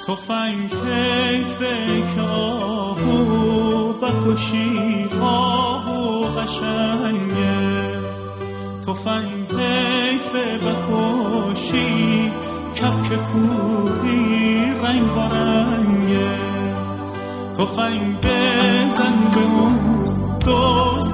تفنگ حیفه که آهو بکشی، آهو قشنگه. تفنگ حیفه بکشی، کپک کوهی رنگ بارنگه. تفنگ بزن به اون دوست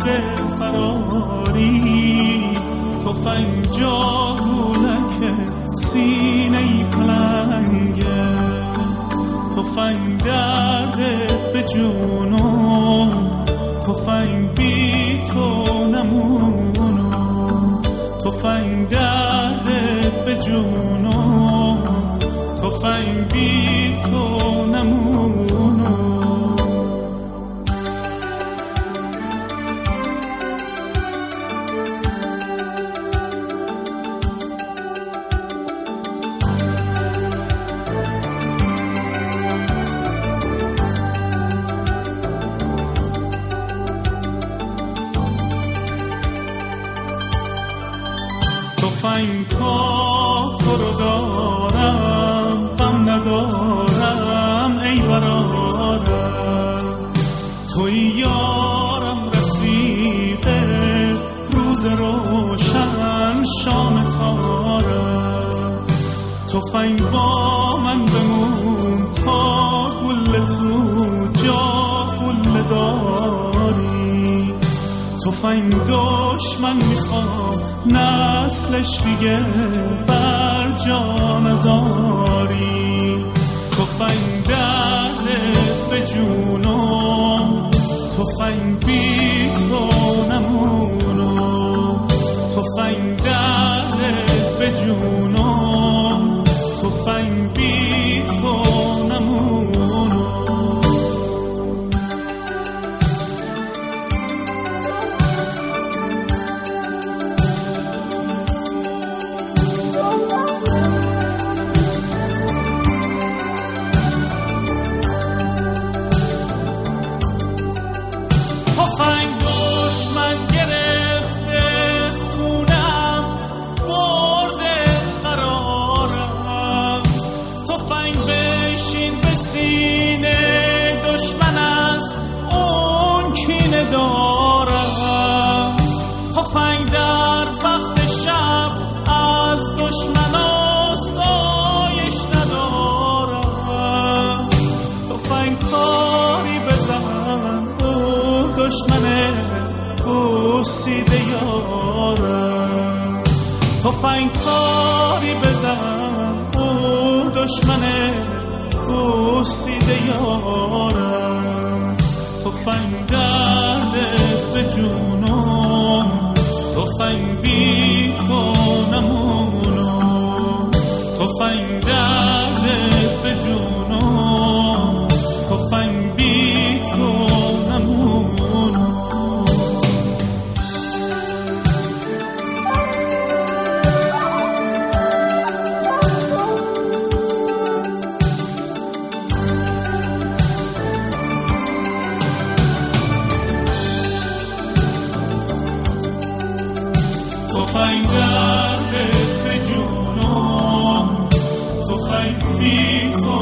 فراری، تفنگ جاگولک سینه پلنگه. تفنگ درده به جونم، تفنگ بی تو نمونم. تفنگ درده به جونم، تفنگ بی تو نمونم. تفنگ تا تو رو دارم، غم ندارم ای برارم. توی یارم رفیق روز روشن شام تارم. تفنگ با من بمون تا گل تو جا گل داری. تفنگ دشمن میخوام نسلش دیگه بر جا نزاری. تفنگ درده به جونم، تفنگ بی تو نمونم. تفنگ درده به جونم، تفنگ بی تو نمونم. تفنگ دشمن گرفته خونم، برده قرارم. تفنگ بشین به سینه دشمن، از اون کینه دارم. تفنگ در وقت شب از دشمن آسایش ندارم. تفنگ کاری بزن دشمنه بوسیده یارم. تفنگ کاری بزن او دشمنه بوسیده یارم. تفنگ درده به جونم، تفنگ بی تو نمونم. تفنگ درده به جونم، تفنگ بی تو نمونم. تفنگ درده به جونم، تفنگ بی تو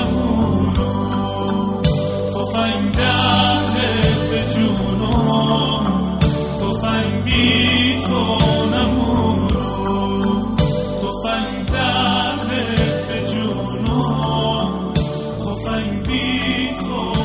نمونم. تفنگ درده به جونم، تفنگ بی تو نمونم. تفنگ درده به جونم، تفنگ بی تو